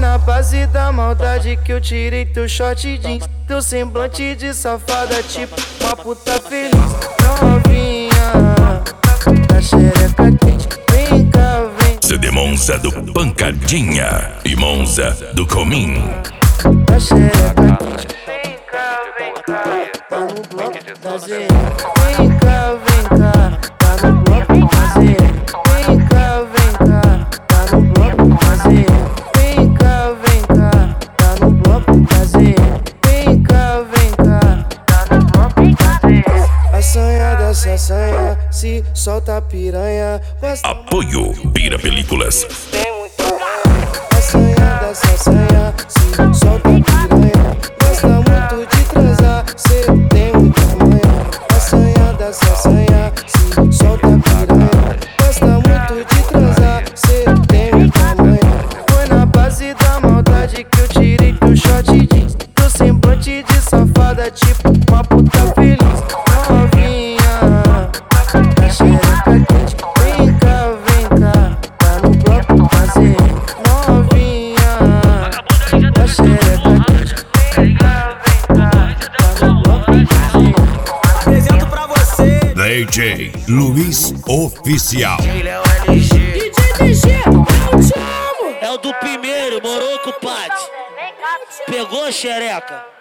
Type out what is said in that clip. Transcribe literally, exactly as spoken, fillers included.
na base da maldade que eu tirei teu short jeans. Teu semblante de safada, tipo uma puta feliz. Novinha, da xereca quente, vem cá, vem. C D Monza do Pancadinha e Monza do Comim. Da xereca quente, vem cá, vem cá. Tá no bloco da Z. Vem cá, vem cá. Tá no bloco da Z. Vem cá, vem cá. Tá no bloco da Z. Vem cá, vem cá. Tá no bloco da Z. Vem cá, vem cá. Tá no bloco da Z. Assanhada se assanha, se solta piranha. Apoio Pira Películas. Tem muito assanhada se assanha, se solta piranha. Gosta muito de transar, cê tem muita manha. Assanhada se assanha, se solta piranha. Gosta muito de transar, cê tem muita manha. Foi na base da maldade que eu tirei teu short jeans. Teu semblante de safada, tipo uma puta feliz. Novinha, da xereca quente, vem cá, vem cá. Tá no bloco da Z. Novinha, da xereca quente, vem cá, vem cá. Tá no bloco da Z. Apresento pra você D J Luiz Oficial. D J D G, eu te amo. É o do primeiro, Moroco Pati. Pegou, xereca?